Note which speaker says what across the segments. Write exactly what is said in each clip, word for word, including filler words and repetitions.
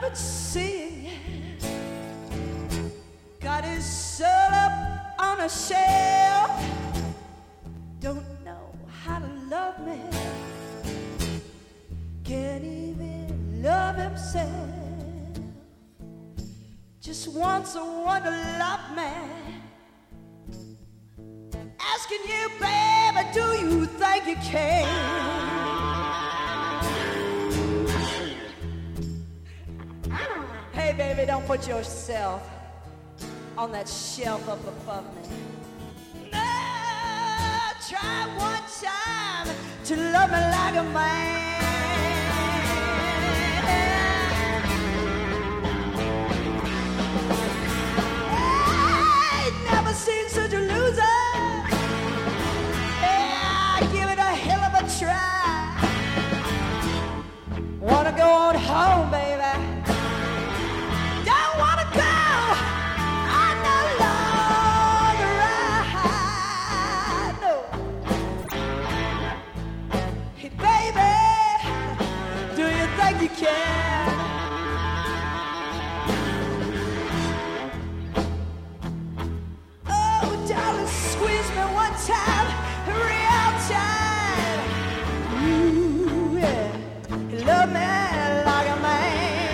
Speaker 1: could see. Got his soul up on a shelf. Don't know how to love me. Can't even love himself. Just wants someone to love me. Asking you, baby, do you think you can? Hey, baby, don't put yourself on that shelf up above me. No, try one time to love me like a man. I ain't never seen such a loser. Yeah, give it a hell of a try. Wanna go on home, baby? You can. Oh, darling, squeeze me one time, real time. Ooh, yeah. You love me like a man.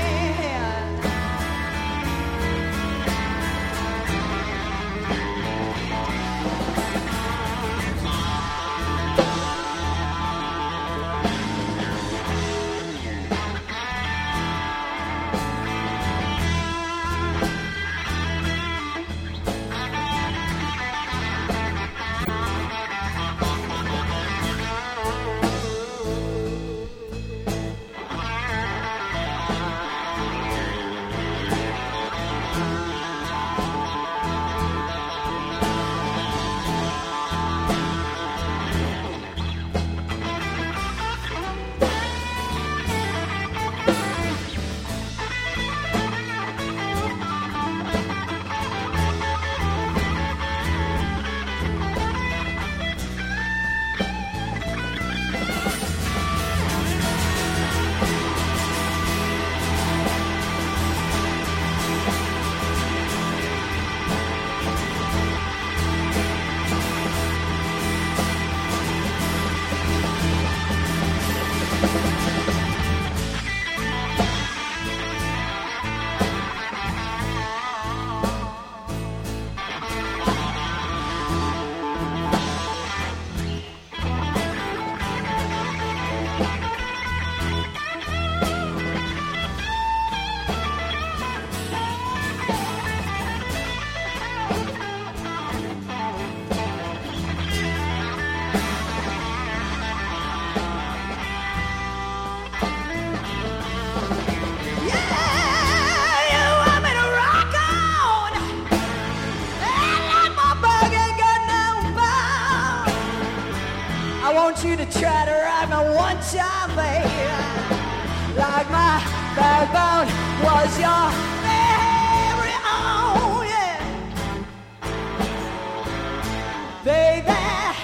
Speaker 1: You to try to ride me one time, baby, like my backbone was your very own, yeah. Baby,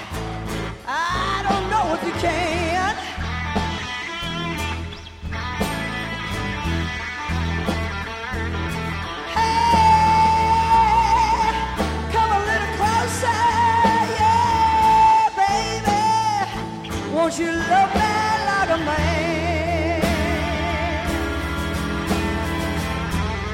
Speaker 1: I don't know if you can. Hey, come a little closer. Won't you love me like a man?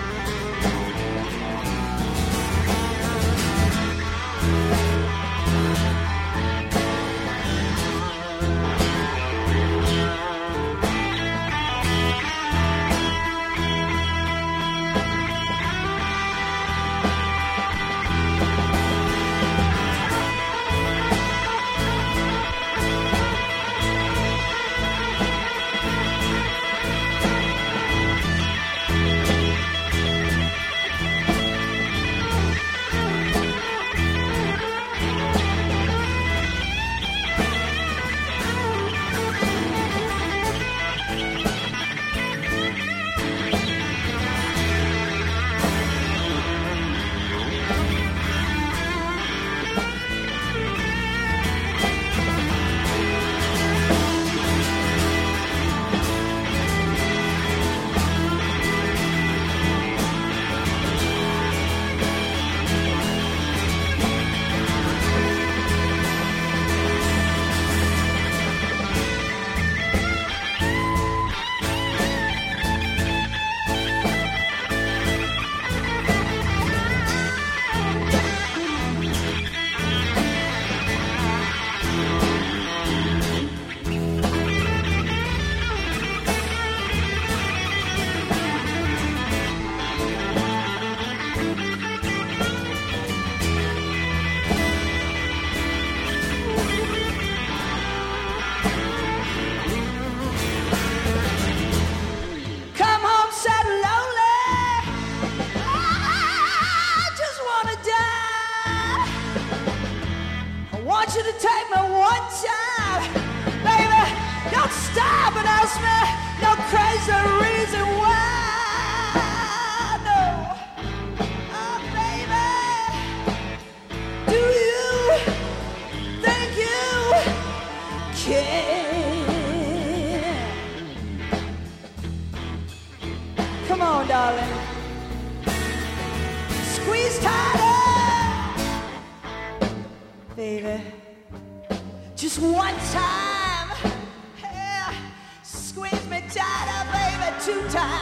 Speaker 1: ask me no crazy reason why. No, oh baby, do you think you can? Come on, darling, squeeze tighter, baby. Just one time, yeah, squeeze me tighter, baby, two times.